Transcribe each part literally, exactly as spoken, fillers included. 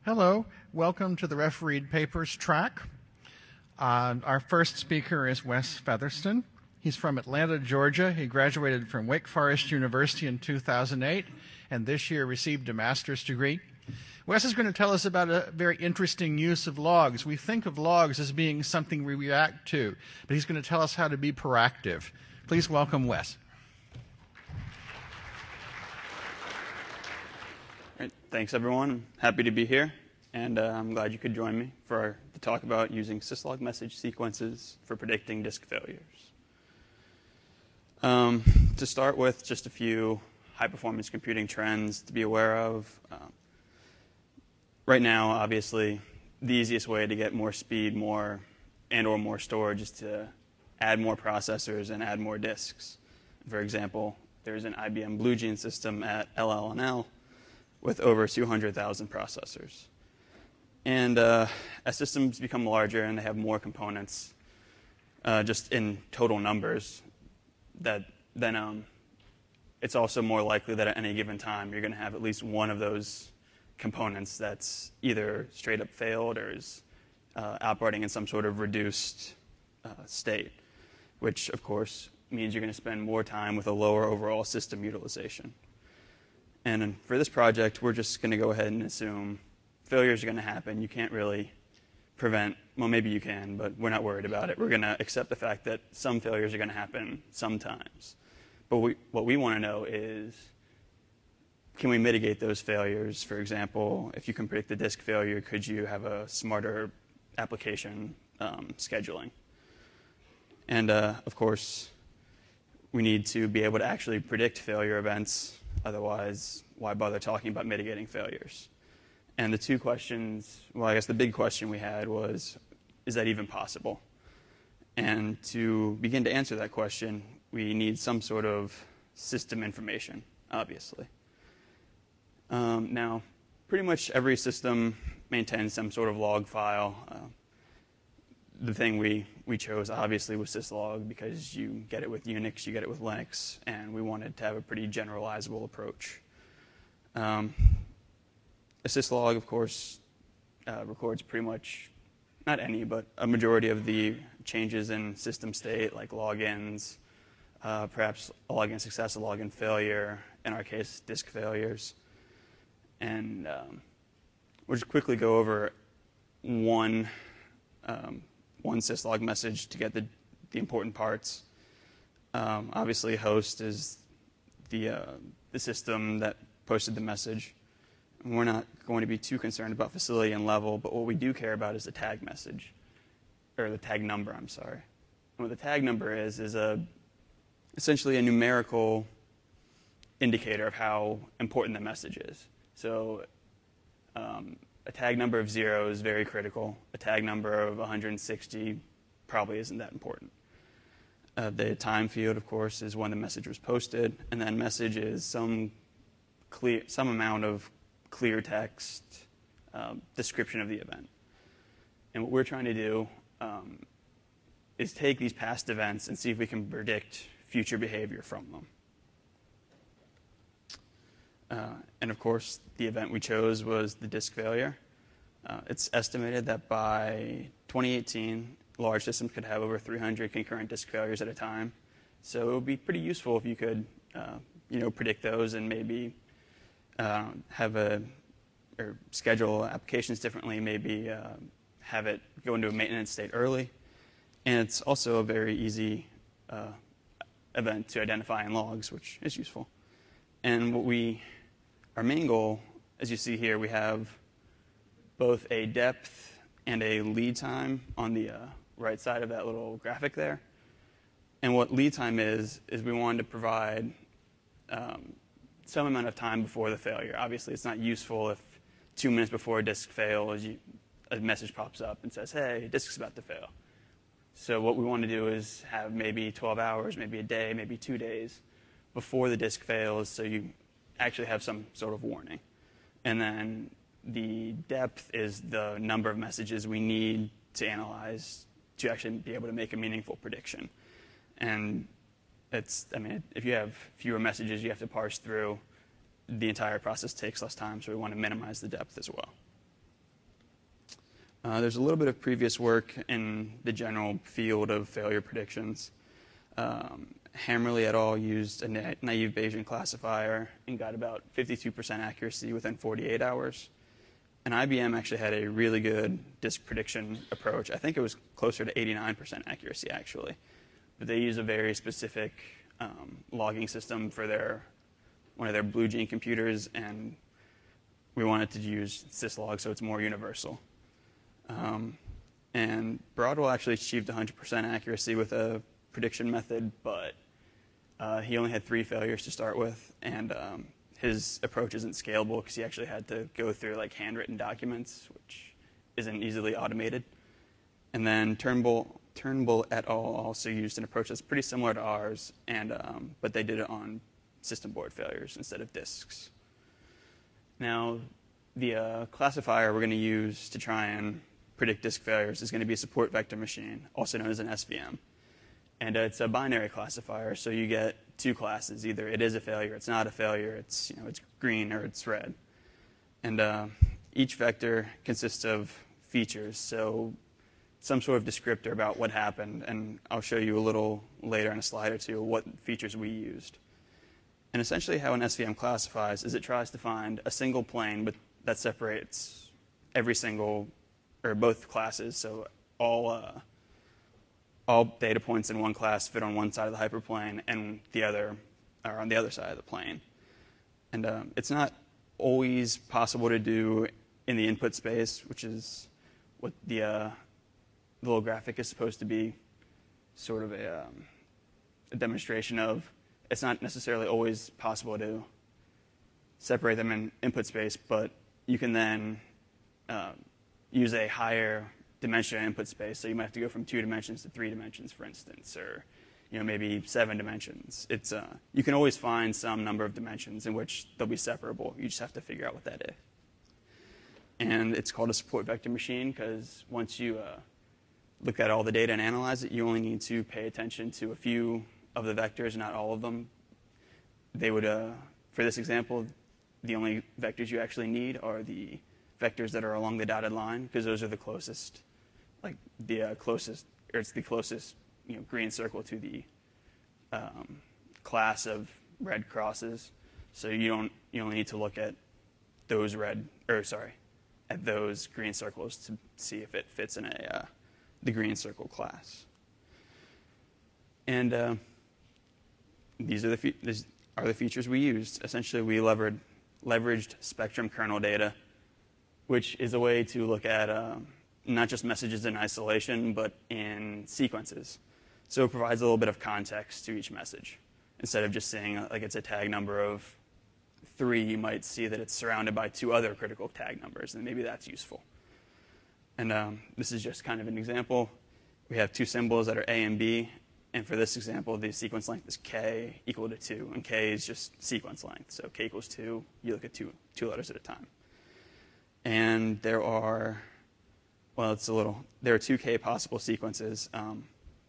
Hello, welcome to the Refereed Papers track. Uh, our first speaker is Wes Featherston. He's from Atlanta, Georgia. He graduated from Wake Forest University in two thousand eight and this year received a master's degree. Wes is going to tell us about a very interesting use of logs. We think of logs as being something we react to, but he's going to tell us how to be proactive. Please welcome Wes. Right. Thanks, everyone. I'm happy to be here, and uh, I'm glad you could join me for our, to talk about using syslog message sequences for predicting disk failures. Um, to start with, just a few high-performance computing trends to be aware of. Um, right now, obviously, the easiest way to get more speed, more and or more storage is to add more processors and add more disks. For example, there's an I B M Blue Gene system at L L N L with over two hundred thousand processors. And uh, as systems become larger and they have more components, uh, just in total numbers, that then um, it's also more likely that at any given time you're going to have at least one of those components that's either straight up failed or is uh, operating in some sort of reduced uh, state, which of course means you're going to spend more time with a lower overall system utilization. And for this project, we're just going to go ahead and assume failures are going to happen. You can't really prevent, well, maybe you can, but we're not worried about it. We're going to accept the fact that some failures are going to happen sometimes. But we, what we want to know is, can we mitigate those failures? For example, if you can predict the disk failure, could you have a smarter application um, scheduling? And uh, of course, we need to be able to actually predict failure events. Otherwise, why bother talking about mitigating failures? And the two questions, well, I guess the big question we had was, is that even possible? And to begin to answer that question, we need some sort of system information, obviously. Um, now, pretty much every system maintains some sort of log file. Uh, the thing we, we chose, obviously, was syslog because you get it with Unix, you get it with Linux, and we wanted to have a pretty generalizable approach. Um, a syslog, of course, uh, records pretty much, not any, but a majority of the changes in system state, like logins, uh, perhaps a login success, a login failure, in our case, disk failures. And um, we'll just quickly go over one um, one syslog message to get the, the important parts. Um, obviously, host is the, uh, the system that posted the message. And we're not going to be too concerned about facility and level, but what we do care about is the tag message, or the tag number, I'm sorry. And what the tag number is, is a, essentially a numerical indicator of how important the message is. So um, a tag number of zero is very critical. A tag number of one hundred sixty probably isn't that important. Uh, the time field, of course, is when the message was posted, and then message is some clear, some amount of clear text um, description of the event. And what we're trying to do um, is take these past events and see if we can predict future behavior from them. Uh, and of course, the event we chose was the disk failure. Uh, it's estimated that by twenty eighteen, large systems could have over three hundred concurrent disk failures at a time. So it would be pretty useful if you could, uh, you know, predict those and maybe uh, have a or schedule applications differently. Maybe uh, have it go into a maintenance state early. And it's also a very easy uh, event to identify in logs, which is useful. And what we Our main goal, as you see here, we have both a depth and a lead time on the uh, right side of that little graphic there. And what lead time is, is we wanted to provide um, some amount of time before the failure. Obviously, it's not useful if two minutes before a disk fails, you, a message pops up and says, hey, disk's about to fail. So what we want to do is have maybe twelve hours, maybe a day, maybe two days before the disk fails, so you actually have some sort of warning. And then the depth is the number of messages we need to analyze to actually be able to make a meaningful prediction. And it's, I mean, if you have fewer messages you have to parse through, the entire process takes less time, so we want to minimize the depth as well. Uh, there's a little bit of previous work in the general field of failure predictions. Um, Hammerly et al. Used a na naive Bayesian classifier and got about fifty-two percent accuracy within forty-eight hours. And I B M actually had a really good disk prediction approach. I think it was closer to eighty-nine percent accuracy, actually. But they use a very specific um, logging system for their one of their Blue Gene computers, and we wanted to use syslog so it's more universal. Um, and Broadwell actually achieved one hundred percent accuracy with a prediction method, but uh, he only had three failures to start with, and um, his approach isn't scalable because he actually had to go through like handwritten documents, which isn't easily automated. And then Turnbull, Turnbull et al. Also used an approach that's pretty similar to ours, and um, but they did it on system board failures instead of disks. Now, the uh, classifier we're going to use to try and predict disk failures is going to be a support vector machine, also known as an S V M. And uh, it's a binary classifier, so you get two classes. Either it is a failure, it's not a failure, it's, you know, it's green or it's red. And uh, each vector consists of features, so some sort of descriptor about what happened. And I'll show you a little later in a slide or two what features we used. And essentially how an S V M classifies is it tries to find a single plane but that separates every single, or both classes, so all, uh, all data points in one class fit on one side of the hyperplane and the other are on the other side of the plane. And um, it's not always possible to do in the input space, which is what the, uh, the little graphic is supposed to be sort of a, um, a demonstration of. It's not necessarily always possible to separate them in input space, but you can then uh, use a higher dimension in input space. So you might have to go from two dimensions to three dimensions, for instance, or you know, maybe seven dimensions. It's, uh, you can always find some number of dimensions in which they'll be separable. You just have to figure out what that is. And it's called a support vector machine because once you uh, look at all the data and analyze it, you only need to pay attention to a few of the vectors, not all of them. They would, uh, for this example, the only vectors you actually need are the vectors that are along the dotted line, because those are the closest, like the uh, closest, or it's the closest, you know, green circle to the um, class of red crosses. So you don't, you only need to look at those red, or sorry, at those green circles to see if it fits in a uh, the green circle class. And uh, these are the fe these are the features we used. Essentially, we levered leveraged spectrum kernel data, which is a way to look at uh, not just messages in isolation, but in sequences. So it provides a little bit of context to each message. Instead of just saying uh, like it's a tag number of three, you might see that it's surrounded by two other critical tag numbers, and maybe that's useful. And um, this is just kind of an example. We have two symbols that are A and B. And for this example, the sequence length is k equal to two. And k is just sequence length. So k equals two. You look at two, two letters at a time. And there are, well, it's a little, there are two k possible sequences. Um,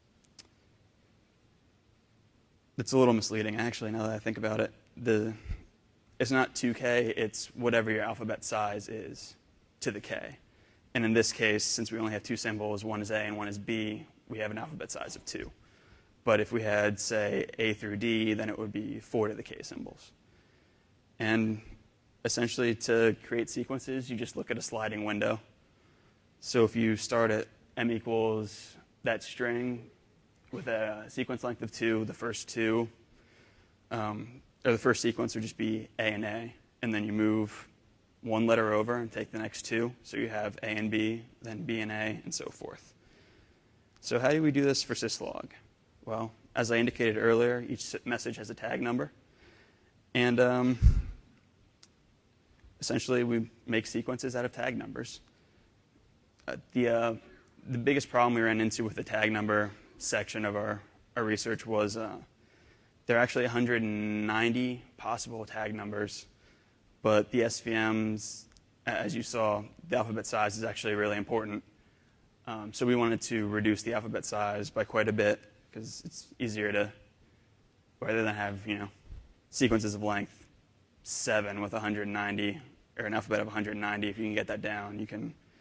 it's a little misleading, actually, now that I think about it. The, it's not two k. It's whatever your alphabet size is to the k. And in this case, since we only have two symbols, one is A and one is B, we have an alphabet size of two. But if we had, say, A through D, then it would be four to the K symbols. And essentially, to create sequences, you just look at a sliding window. So if you start at M equals that string with a sequence length of two, the first two, um, or the first sequence would just be A and A. And then you move one letter over and take the next two. So you have A and B, then B and A, and so forth. So how do we do this for syslog? Well, as I indicated earlier, each message has a tag number. And um, essentially, we make sequences out of tag numbers. Uh, the, uh, the biggest problem we ran into with the tag number section of our, our research was uh, there are actually one hundred ninety possible tag numbers, but the S V Ms, as you saw, the alphabet size is actually really important. Um, so we wanted to reduce the alphabet size by quite a bit, because it's easier to, rather than have, you know, sequences of length seven with one hundred ninety, or an alphabet of one hundred ninety, if you can get that down, you can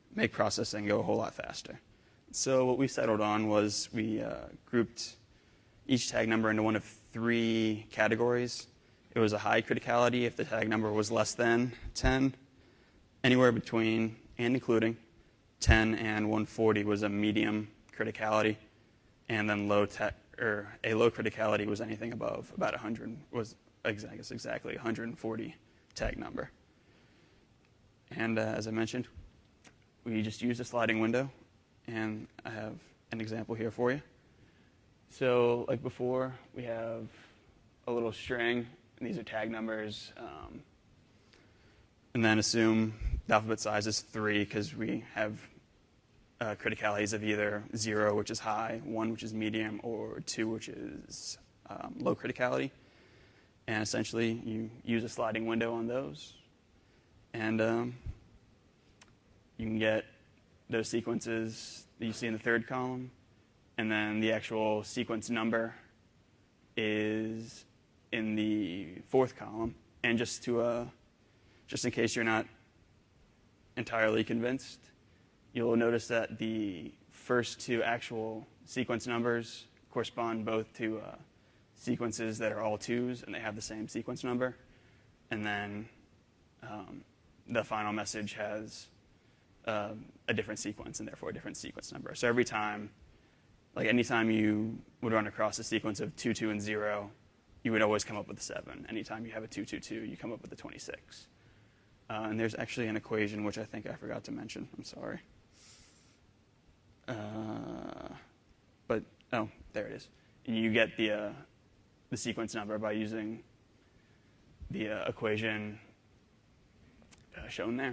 make processing go a whole lot faster. So what we settled on was we uh, grouped each tag number into one of three categories. It was a high criticality if the tag number was less than ten. Anywhere between and including ten and one forty was a medium criticality, and then low ta- or a low criticality was anything above about one hundred, was I guess exactly one hundred forty tag number. And uh, as I mentioned, we just used a sliding window, and I have an example here for you. So like before, we have a little string, and these are tag numbers, um, and then assume the alphabet size is three because we have uh, criticalities of either zero, which is high, one, which is medium, or two, which is um, low criticality. And essentially, you use a sliding window on those, and um, you can get those sequences that you see in the third column, and then the actual sequence number is in the fourth column. And just to uh, just in case you're not entirely convinced, you'll notice that the first two actual sequence numbers correspond both to uh, sequences that are all twos, and they have the same sequence number. And then um, the final message has uh, a different sequence, and therefore a different sequence number. So every time, like anytime you would run across a sequence of two, two, and zero, you would always come up with a seven. Anytime you have a two, two, two, you come up with a twenty-six. Uh, and there's actually an equation which I think I forgot to mention. I'm sorry. Uh, but, oh, there it is. You get the, uh, the sequence number by using the uh, equation uh, shown there.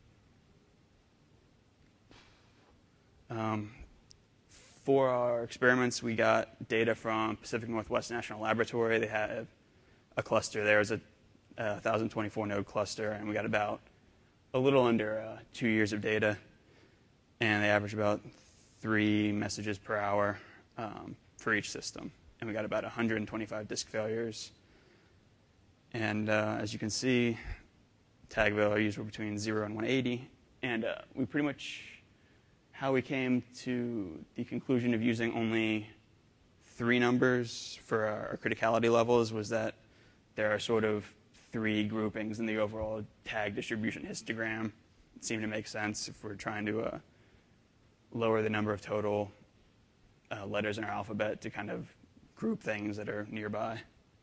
Um, for our experiments, we got data from Pacific Northwest National Laboratory. They had a cluster there. It was a one thousand twenty-four node cluster, and we got about a little under uh, two years of data, and they averaged about three messages per hour um, for each system, and we got about one hundred twenty-five disk failures. And uh, as you can see, tag values were between zero and one eighty, and uh, we pretty much, how we came to the conclusion of using only three numbers for our criticality levels was that there are sort of three groupings in the overall tag distribution histogram. It seemed to make sense if we're trying to uh, lower the number of total uh, letters in our alphabet to kind of group things that are nearby.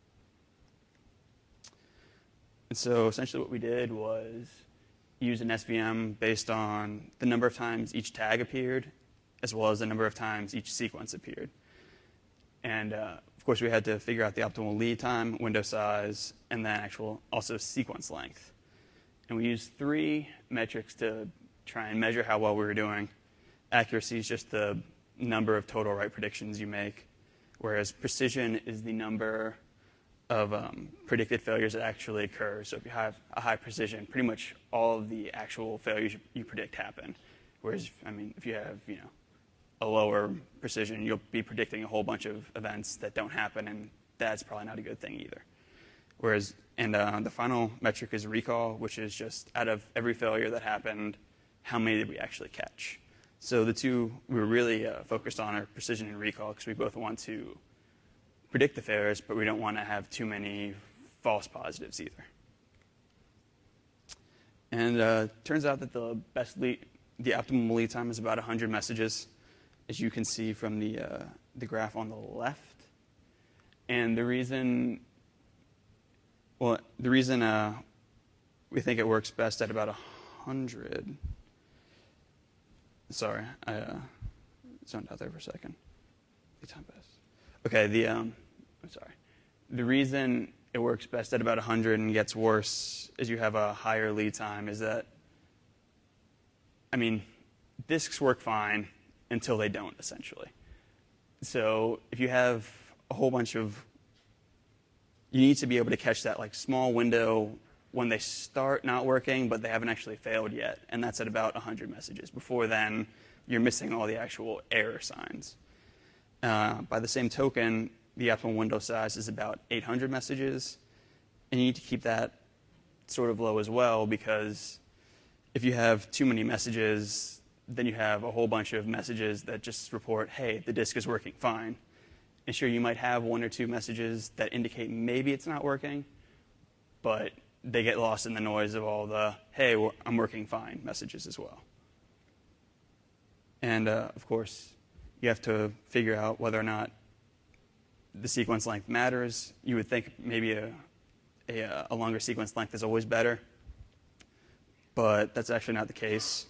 And so essentially what we did was use an S V M based on the number of times each tag appeared, as well as the number of times each sequence appeared. And uh, of course, we had to figure out the optimal lead time, window size, and then actual also sequence length. And we used three metrics to try and measure how well we were doing. Accuracy is just the number of total right predictions you make, whereas precision is the number of um, predicted failures that actually occur. So if you have a high precision, pretty much all of the actual failures you predict happen. Whereas, I mean, if you have, you know, a lower precision, you'll be predicting a whole bunch of events that don't happen, and that's probably not a good thing either. Whereas, and uh, the final metric is recall, which is just out of every failure that happened, how many did we actually catch? So the two we were really uh, focused on are precision and recall, because we both want to predict the failures, but we don't want to have too many false positives either. And uh, turns out that the best lead, the optimal lead time is about one hundred messages, as you can see from the, uh, the graph on the left. And the reason, well, the reason uh, we think it works best at about one hundred, sorry, I uh, zoned out there for a second. Lead time best. Okay, the, um, I'm sorry. The reason it works best at about one hundred and gets worse as you have a higher lead time is that, I mean, disks work fine until they don't, essentially. So if you have a whole bunch of, you need to be able to catch that like small window when they start not working, but they haven't actually failed yet, and that's at about one hundred messages. Before then, you're missing all the actual error signs. Uh, by the same token, the optimal window size is about eight hundred messages, and you need to keep that sort of low as well, because if you have too many messages, then you have a whole bunch of messages that just report, hey, the disk is working fine. And sure, you might have one or two messages that indicate maybe it's not working, but they get lost in the noise of all the, hey, I'm working fine messages as well. And uh, of course, you have to figure out whether or not the sequence length matters. You would think maybe a, a, a longer sequence length is always better, but that's actually not the case.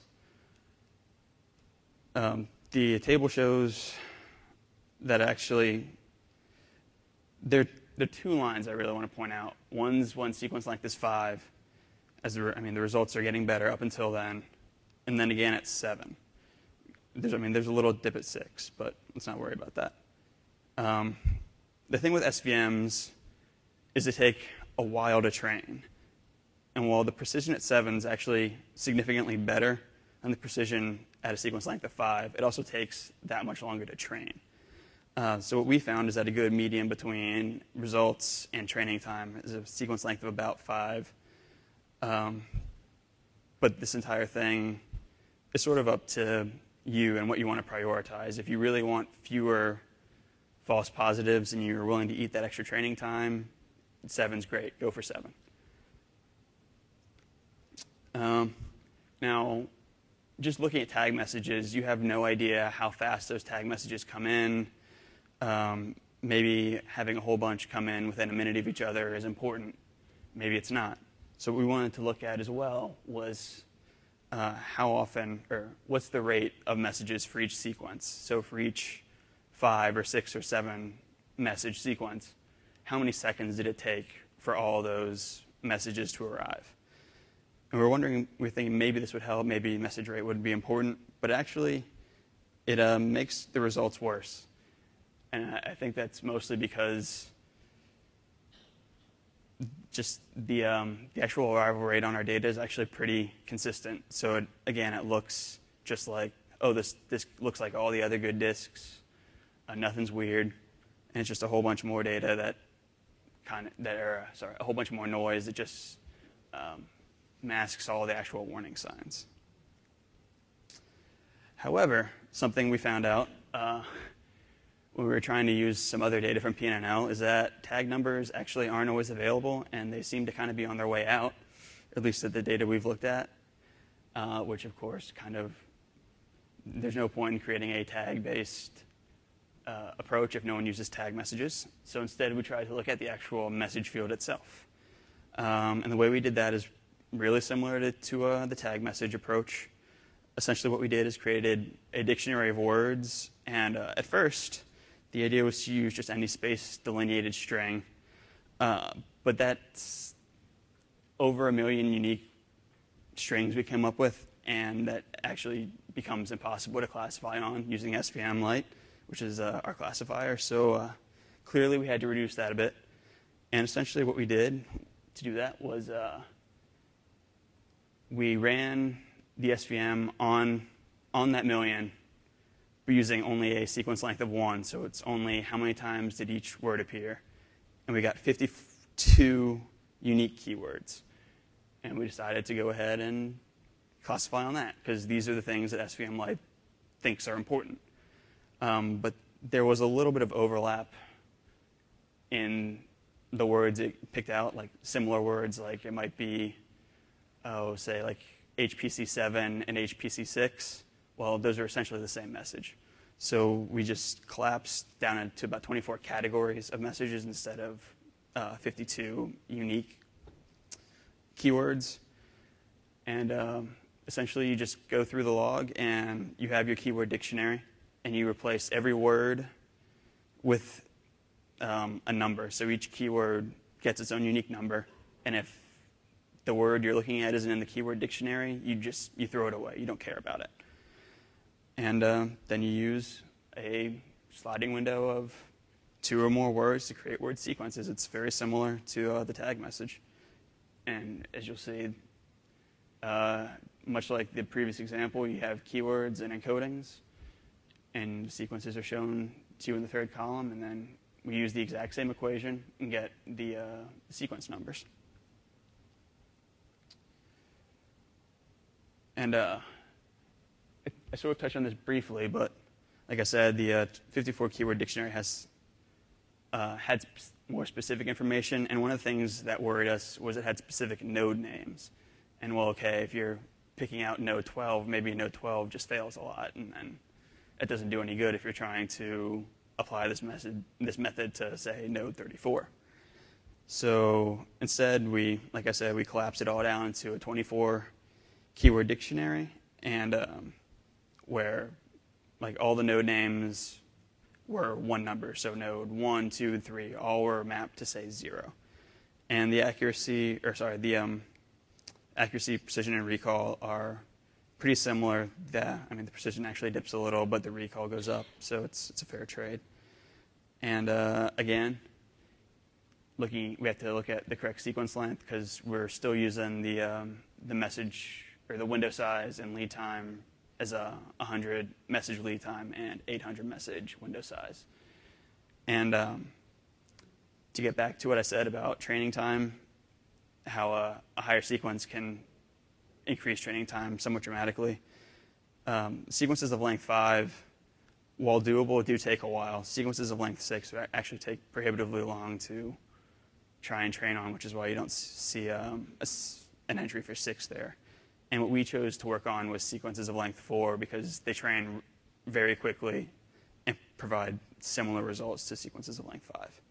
Um, the table shows that actually there, there are two lines I really want to point out. One's when sequence length is five, as the, I mean the results are getting better up until then, and then again at seven. There's, I mean there's a little dip at six, but let's not worry about that. Um, the thing with S V Ms is they take a while to train, and while the precision at seven is actually significantly better than the precision at a sequence length of five, it also takes that much longer to train. Uh, so what we found is that a good median between results and training time is a sequence length of about five. Um, but this entire thing is sort of up to you and what you want to prioritize. If you really want fewer false positives and you're willing to eat that extra training time, seven's great. Go for seven. Um, now, just looking at tag messages, you have no idea how fast those tag messages come in. Um, maybe having a whole bunch come in within a minute of each other is important. Maybe it's not. So what we wanted to look at as well was uh, how often, or what's the rate of messages for each sequence. So for each five or six or seven message sequence, how many seconds did it take for all those messages to arrive? And we're wondering, we're thinking maybe this would help, maybe message rate would be important, but actually it uh, makes the results worse. And I think that's mostly because just the, um, the actual arrival rate on our data is actually pretty consistent. So it, again, it looks just like, oh, this, this looks like all the other good disks. Uh, nothing's weird. And it's just a whole bunch more data that kind of, that are, sorry, a whole bunch more noise that just um, masks all the actual warning signs. However, something we found out uh, when we were trying to use some other data from P N N L is that tag numbers actually aren't always available, and they seem to kind of be on their way out, at least at the data we've looked at, uh, which of course kind of, there's no point in creating a tag-based uh, approach if no one uses tag messages. So instead we tried to look at the actual message field itself. Um, and the way we did that is really similar to, to uh, the tag message approach. Essentially what we did is created a dictionary of words, and uh, at first the idea was to use just any space delineated string, uh, but that's over a million unique strings we came up with, and that actually becomes impossible to classify on using S V M Lite, which is uh, our classifier. So uh, clearly we had to reduce that a bit, and essentially what we did to do that was uh, we ran the S V M on, on that million, but using only a sequence length of one. So it's only how many times did each word appear. And we got fifty-two unique keywords. And we decided to go ahead and classify on that, because these are the things that S V M Lite thinks are important. Um, but there was a little bit of overlap in the words it picked out, like similar words, like it might be, oh, say like H P C seven and H P C six. Well, those are essentially the same message. So we just collapsed down into about twenty-four categories of messages instead of uh, fifty-two unique keywords. And um, essentially you just go through the log and you have your keyword dictionary, and you replace every word with um, a number. So each keyword gets its own unique number, and if the word you're looking at isn't in the keyword dictionary, you just you throw it away. You don't care about it. And uh, then you use a sliding window of two or more words to create word sequences. It's very similar to uh, the tag message. And as you'll see, uh, much like the previous example, you have keywords and encodings, and sequences are shown to you in the third column, and then we use the exact same equation and get the uh, sequence numbers. And uh, I sort of touched on this briefly, but like I said, the uh, fifty-four keyword dictionary has uh, had sp- more specific information, and one of the things that worried us was it had specific node names. And well, okay, if you're picking out node twelve, maybe node twelve just fails a lot, and then it doesn't do any good if you're trying to apply this method, this method to, say, node thirty-four. So instead, we, like I said, we collapsed it all down into a twenty-four keyword dictionary, and um, where like all the node names were one number. So node one, two, three, all were mapped to say zero. And the accuracy, or sorry, the um, accuracy, precision, and recall are pretty similar. The, I mean, the precision actually dips a little, but the recall goes up, so it's it's a fair trade. And uh, again, looking, we have to look at the correct sequence length because we're still using the um, the message or the window size and lead time as a one hundred message lead time and eight hundred message window size. And um, to get back to what I said about training time, how a, a higher sequence can increase training time somewhat dramatically. Um, sequences of length five, while doable, do take a while. Sequences of length six actually take prohibitively long to try and train on, which is why you don't see um, a, an entry for six there. And what we chose to work on was sequences of length four because they train very quickly and provide similar results to sequences of length five.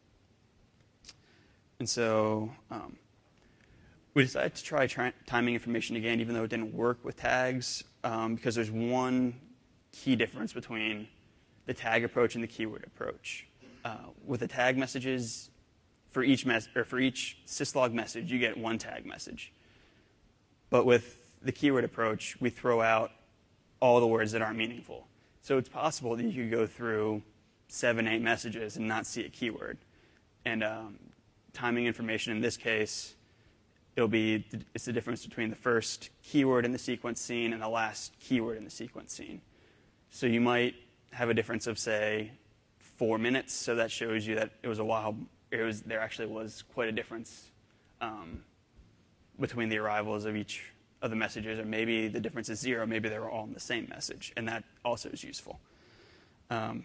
And so um, we decided to try tri- timing information again, even though it didn't work with tags, um, because there's one key difference between the tag approach and the keyword approach. Uh, with the tag messages, for each mes- or for each syslog message, you get one tag message. But with the keyword approach, we throw out all the words that aren't meaningful. So it's possible that you could go through seven, eight messages and not see a keyword. And um, timing information in this case, it'll be it's the difference between the first keyword in the sequence scene and the last keyword in the sequence scene. So you might have a difference of, say, four minutes. So that shows you that it was a while. It was there actually was quite a difference um, between the arrivals of each of the messages, or maybe the difference is zero. Maybe they were all in the same message, and that also is useful. Um,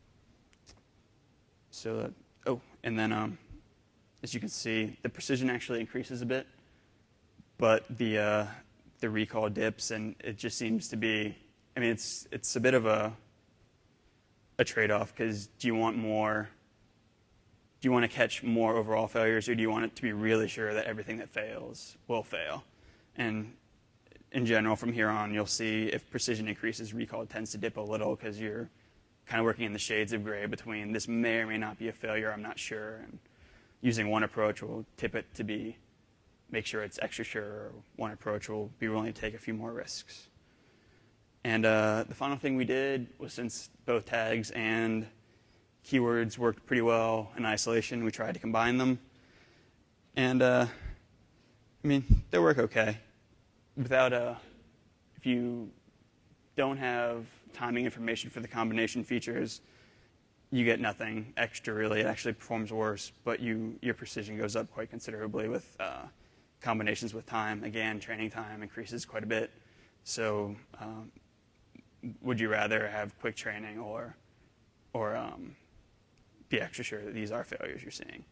so, that, oh, and then um, as you can see, the precision actually increases a bit, but the uh, the recall dips, and it just seems to be. I mean, it's it's a bit of a a trade-off because do you want more? Do you want to catch more overall failures, or do you want it to be really sure that everything that fails will fail? And in general, from here on, you'll see if precision increases, recall tends to dip a little because you're kind of working in the shades of gray between this may or may not be a failure, I'm not sure. And using one approach will tip it to be make sure it's extra sure, or one approach will be willing to take a few more risks. And uh, the final thing we did was, since both tags and keywords worked pretty well in isolation, we tried to combine them. And, uh, I mean, they work okay. Without a, if you don't have timing information for the combination features, you get nothing extra, really. It actually performs worse, but you, your precision goes up quite considerably with uh, combinations with time. Again, training time increases quite a bit. So um, would you rather have quick training or, or um, be extra sure that these are failures you're seeing?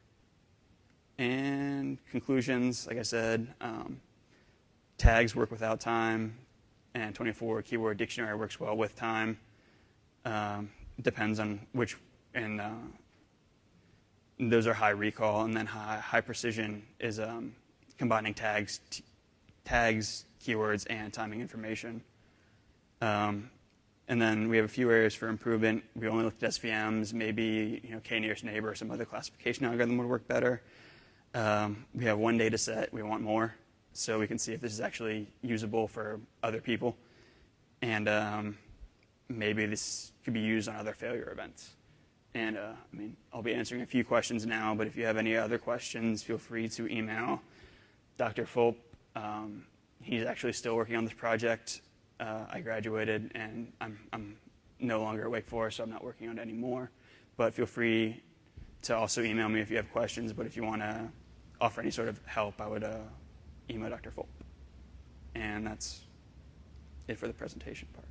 And conclusions, like I said, um, tags work without time, and twenty-four keyword dictionary works well with time. Um, depends on which, and uh, those are high recall, and then high, high precision is um, combining tags, t- tags, keywords, and timing information. Um, and then we have a few areas for improvement. We only looked at S V Ms. Maybe you know k-nearest neighbor or some other classification algorithm would work better. Um, we have one data set. We want more, so we can see if this is actually usable for other people. And um, maybe this could be used on other failure events. And uh, I mean, I'll be answering a few questions now, but if you have any other questions, feel free to email Doctor Fulp. Um, he's actually still working on this project. Uh, I graduated, and I'm, I'm no longer at Wake Forest, so I'm not working on it anymore. But feel free to also email me if you have questions. But if you want to offer any sort of help, I would uh, email Doctor Fulp. And that's it for the presentation part.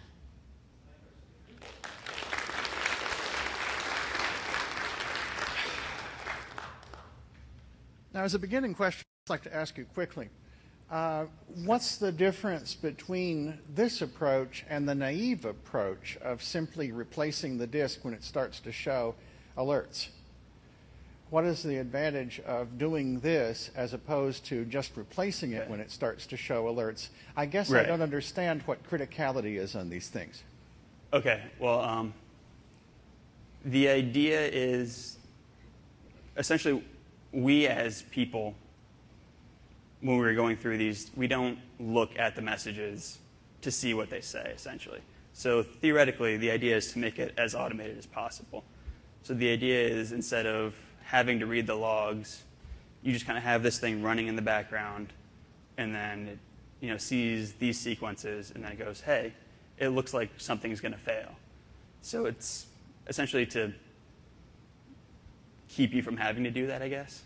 Now, as a beginning question, I'd like to ask you quickly, uh, what's the difference between this approach and the naive approach of simply replacing the disk when it starts to show alerts? What is the advantage of doing this as opposed to just replacing it when it starts to show alerts? I guess Right. I don't understand what criticality is on these things. Okay, well, um, the idea is essentially we as people, when we were going through these, we don't look at the messages to see what they say, essentially. So theoretically, the idea is to make it as automated as possible. So the idea is instead of having to read the logs, you just kind of have this thing running in the background, and then it you know, sees these sequences, and then it goes, hey, it looks like something's going to fail. So it's essentially to keep you from having to do that, I guess.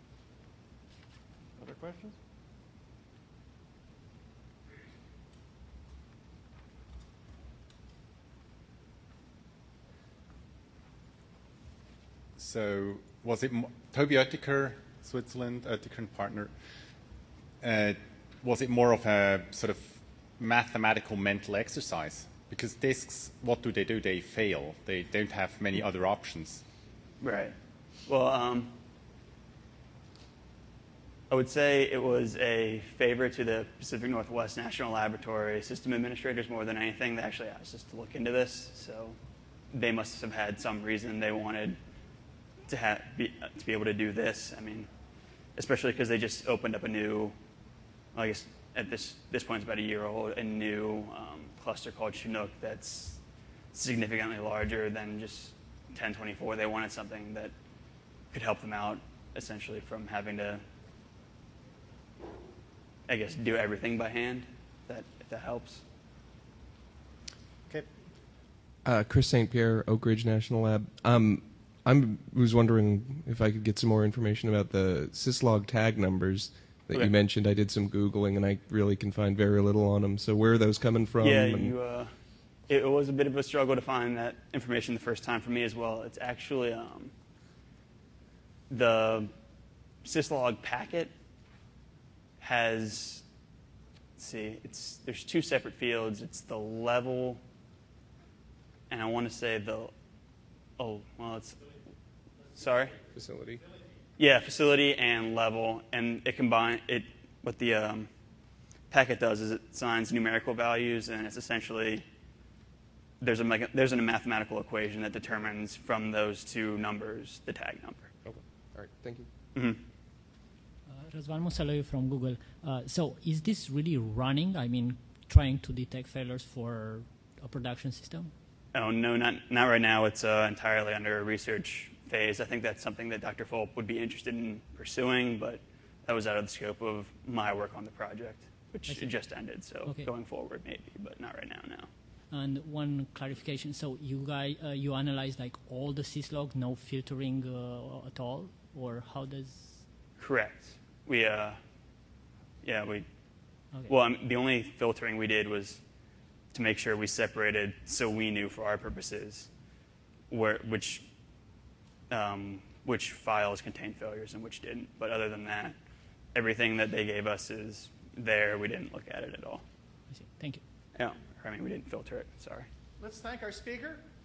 Other questions? So was it Toby Oettinger, Switzerland, Oettinger and partner? Uh, was it more of a sort of mathematical mental exercise? Because disks, what do they do? They fail. They don't have many other options. Right. Well, um, I would say it was a favor to the Pacific Northwest National Laboratory system administrators more than anything. They actually asked us to look into this, so they must have had some reason they wanted to have be, to be able to do this. I mean, especially because they just opened up a new, well, I guess at this this point it's about a year old, a new um, cluster called Chinook that's significantly larger than just ten twenty-four. They wanted something that could help them out, essentially, from having to, I guess, do everything by hand. If that if that helps. Okay. Uh, Chris Saint Pierre, Oak Ridge National Lab. Um, I was wondering if I could get some more information about the syslog tag numbers that Okay. you mentioned. I did some Googling, and I really can find very little on them. So where are those coming from? Yeah, and- you. Uh, it was a bit of a struggle to find that information the first time for me as well. It's actually um, the syslog packet has. Let's see. It's there's two separate fields. It's the level, and I want to say the. Oh well, it's. Sorry. Facility. Yeah, facility and level, and it combine it. What the um, packet does is it assigns numerical values, and it's essentially there's a there's a mathematical equation that determines from those two numbers the tag number. Okay. All right. Thank you. Mm-hmm. Uh, Razvan Musaloy from Google. Uh, so is this really running? I mean, trying to detect failures for a production system? Oh no, not not right now. It's uh, entirely under a research phase. I think that's something that Doctor Fulp would be interested in pursuing, but that was out of the scope of my work on the project, which it just ended. So Okay. going forward, maybe, but not right now. No. And one clarification. So you guys, uh, you analyze like all the syslog, no filtering uh, at all, or how does? Correct. We, uh, yeah, we. Okay. Well, I mean, the only filtering we did was to make sure we separated, so we knew for our purposes where which um, which files contained failures and which didn't. But other than that, everything that they gave us is there. We didn't look at it at all. I see. Thank you. Yeah, I mean, we didn't filter it. Sorry. Let's thank our speaker.